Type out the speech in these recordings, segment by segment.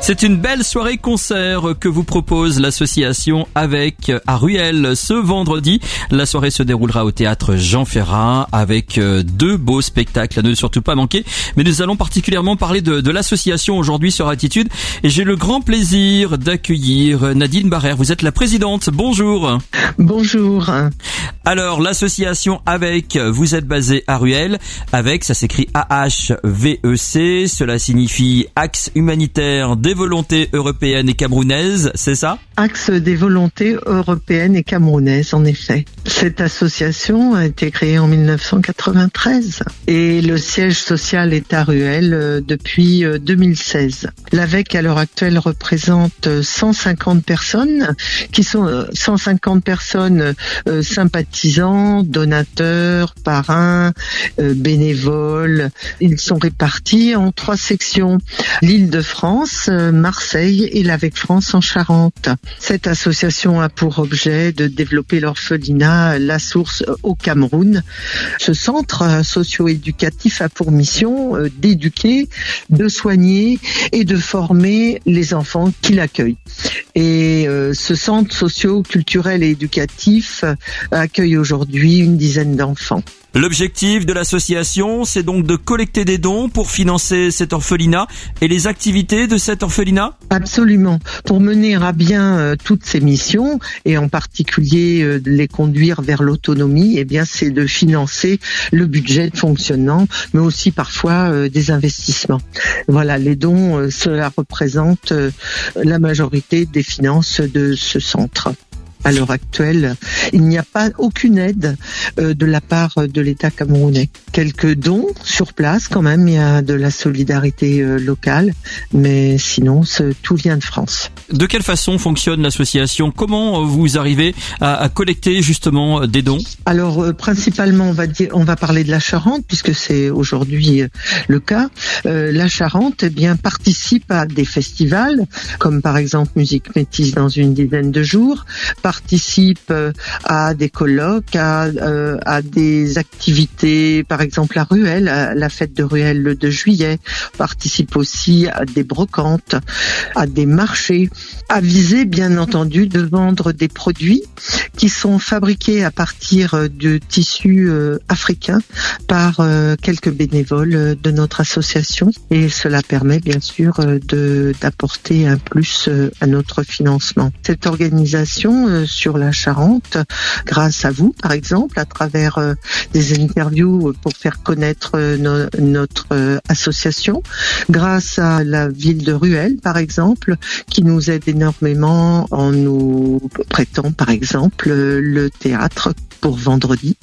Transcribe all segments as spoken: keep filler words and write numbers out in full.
C'est une belle soirée concert que vous propose l'association Avec à Ruel ce vendredi. La soirée se déroulera au théâtre Jean Ferrat avec deux beaux spectacles à ne surtout pas manquer. Mais nous allons particulièrement parler de, de l'association aujourd'hui sur Attitude. Et j'ai le grand plaisir d'accueillir Nadine Barrère. Vous êtes la présidente. Bonjour. Bonjour. Alors, l'association Avec, vous êtes basée à Ruel. Avec, ça s'écrit A H V E C. Cela signifie Axe humanitaire des volontés européennes et camerounaises, c'est ça ? Axe des volontés européennes et camerounaises, en effet. Cette association a été créée en dix-neuf cent quatre-vingt-treize et le siège social est à Ruel depuis deux mille seize. L'Avec, à l'heure actuelle, représente cent cinquante personnes, qui sont cent cinquante personnes euh, sympathisants, donateurs, parrains, euh, bénévoles. Ils sont répartis en trois sections. L'Île-de-France, Marseille et l'Avec France en Charente. Cette association a pour objet de développer l'orphelinat La Source au Cameroun. Ce centre socio-éducatif a pour mission d'éduquer, de soigner et de former les enfants qui l'accueillent. Et ce centre socio-culturel et éducatif accueille aujourd'hui une dizaine d'enfants. L'objectif de l'association, c'est donc de collecter des dons pour financer cet orphelinat et les activités de cet orphelinat ? Absolument. Pour mener à bien euh, toutes ces missions, et en particulier euh, les conduire vers l'autonomie, eh bien, c'est de financer le budget de fonctionnement, mais aussi parfois euh, des investissements. Voilà, les dons, euh, cela représente euh, la majorité des finances de ce centre. À l'heure actuelle, il n'y a pas aucune aide euh, de la part de l'État camerounais. Quelques dons sur place quand même, il y a de la solidarité euh, locale, mais sinon tout vient de France. De quelle façon fonctionne l'association ? Comment vous arrivez à, à collecter justement des dons ? Alors euh, principalement, on va dire, on va parler de la Charente puisque c'est aujourd'hui euh, le cas. Euh, la Charente, eh bien, participe à des festivals comme par exemple Musique Métisse dans une dizaine de jours. Participe à des colloques, à, euh, à des activités, par exemple à Ruel, à la fête de Ruel le deux juillet. Participe aussi à des brocantes, à des marchés, à viser bien entendu de vendre des produits qui sont fabriqués à partir de tissus euh, africains par euh, quelques bénévoles de notre association. Et cela permet bien sûr de d'apporter un plus à notre financement. Cette organisation euh, sur la Charente, grâce à vous, par exemple, à travers euh, des interviews pour faire connaître euh, no, notre euh, association, grâce à la ville de Ruel, par exemple, qui nous aide énormément en nous prêtant, par exemple, euh, le théâtre pour vendredi.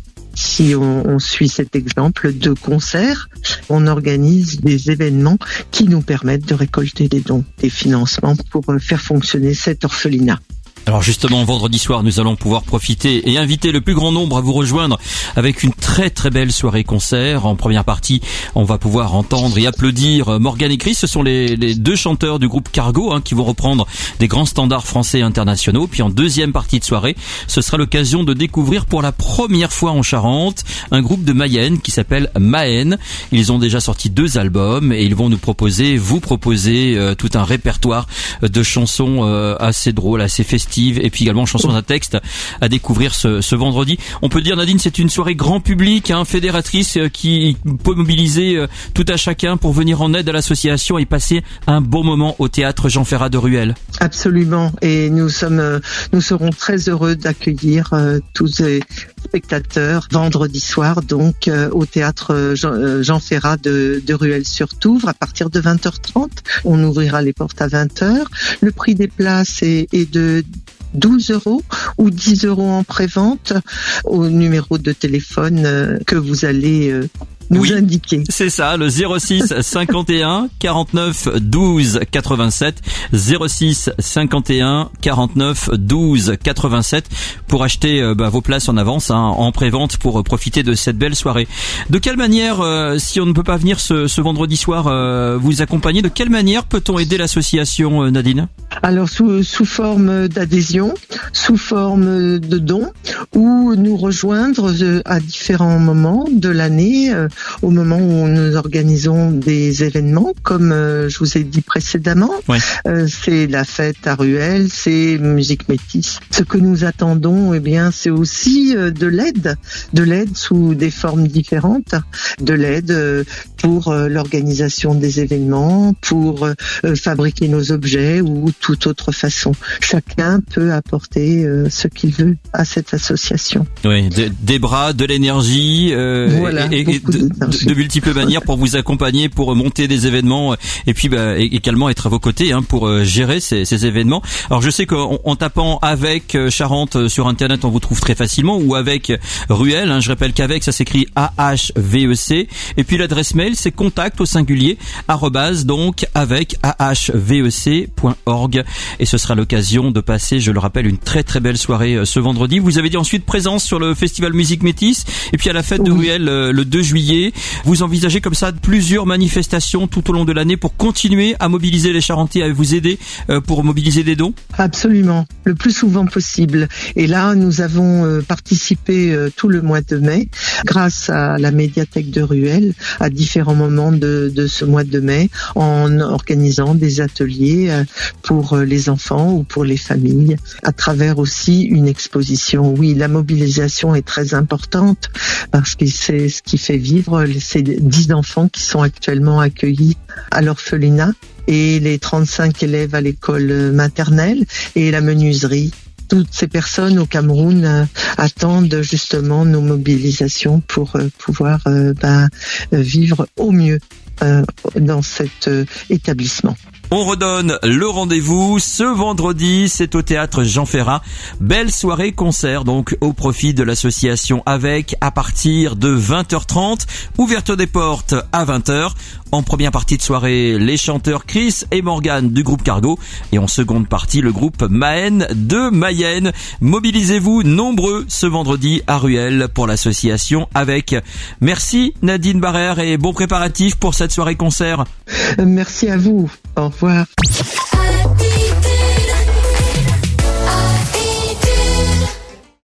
Si on, on suit cet exemple de concert, on organise des événements qui nous permettent de récolter des dons, des financements pour faire fonctionner cet orphelinat. Alors justement, vendredi soir, nous allons pouvoir profiter et inviter le plus grand nombre à vous rejoindre avec une très très belle soirée concert. En première partie, on va pouvoir entendre et applaudir Morgane et Chris. Ce sont les, les deux chanteurs du groupe Cargo hein, qui vont reprendre des grands standards français et internationaux. Puis en deuxième partie de soirée, ce sera l'occasion de découvrir pour la première fois en Charente un groupe de Mayenne qui s'appelle Maën. Ils ont déjà sorti deux albums et ils vont nous proposer, vous proposer euh, tout un répertoire de chansons euh, assez drôles, assez festives. Et puis également chansons à texte à découvrir ce, ce vendredi. On peut dire, Nadine, c'est une soirée grand public, hein, fédératrice qui peut mobiliser tout à chacun pour venir en aide à l'association et passer un bon moment au théâtre Jean Ferrat de Ruel. Absolument, et nous sommes, nous serons très heureux d'accueillir euh, tous les spectateurs vendredi soir, donc euh, au théâtre Jean, euh, Jean Ferrat de, de Ruel-sur-Touvre à partir de vingt heures trente. On ouvrira les portes à vingt heures. Le prix des places est, est de douze euros ou dix euros en prévente au numéro de téléphone que vous allez euh, nous oui, indiquer. C'est ça, le zéro six cinquante et un quarante-neuf douze quatre-vingt-sept, zéro six cinquante et un quarante-neuf douze quatre-vingt-sept pour acheter euh, bah, vos places en avance, hein, en prévente pour euh, profiter de cette belle soirée. De quelle manière, euh, si on ne peut pas venir ce, ce vendredi soir euh, vous accompagner, de quelle manière peut-on aider l'association, euh, Nadine ? Alors sous, sous forme d'adhésion, sous forme de dons, ou nous rejoindre à différents moments de l'année, euh, au moment où nous organisons des événements, comme euh, je vous ai dit précédemment. Ouais. Euh, c'est la fête à Ruelle, c'est Musique Métisse. Ce que nous attendons, eh bien, c'est aussi euh, de l'aide, de l'aide sous des formes différentes, de l'aide euh, pour euh, l'organisation des événements, pour euh, fabriquer nos objets ou toute autre façon. Chacun peut apporter euh, ce qu'il veut à cette association. Oui, de, des bras, de l'énergie, euh, voilà, et, et de, de, de multiples manières pour vous accompagner, pour monter des événements, et puis bah, également être à vos côtés hein, pour euh, gérer ces, ces événements. Alors je sais qu'en en tapant avec Charente sur internet, on vous trouve très facilement, ou avec Ruelle. Hein, je rappelle qu'avec ça s'écrit A H V E C, et puis l'adresse mail c'est contact au singulier arrobase donc avec A H V E C point org, et ce sera l'occasion de passer, je le rappelle, une très très belle soirée ce vendredi. Vous avez dit ensuite présence sur le festival Musique Métisse, et puis à la fête de oui. Ruelle le deux juillet. Vous envisagez comme ça plusieurs manifestations tout au long de l'année pour continuer à mobiliser les Charentais, à vous aider pour mobiliser des dons? Absolument, le plus souvent possible. Et là, nous avons participé tout le mois de mai, grâce à la médiathèque de Ruelle, à différents moments de, de ce mois de mai, en organisant des ateliers pour les enfants ou pour les familles, à travers aussi une exposition. Oui, la mobilisation est très importante parce que c'est ce qui fait vivre ces dix enfants qui sont actuellement accueillis à l'orphelinat, et les trente-cinq élèves à l'école maternelle et la menuiserie. Toutes ces personnes au Cameroun euh, attendent justement nos mobilisations pour euh, pouvoir euh, bah, vivre au mieux euh, dans cet euh, établissement. On redonne le rendez-vous ce vendredi, c'est au théâtre Jean Ferrat. Belle soirée concert donc au profit de l'association Avec, à partir de vingt heures trente. Ouverture des portes à vingt heures. En première partie de soirée, les chanteurs Chris et Morgane du groupe Cargo, et en seconde partie, le groupe Maën de Mayenne. Mobilisez-vous nombreux ce vendredi à Ruelle pour l'association Avec. Merci Nadine Barrère, et bon préparatif pour cette soirée concert. Merci à vous. Au revoir.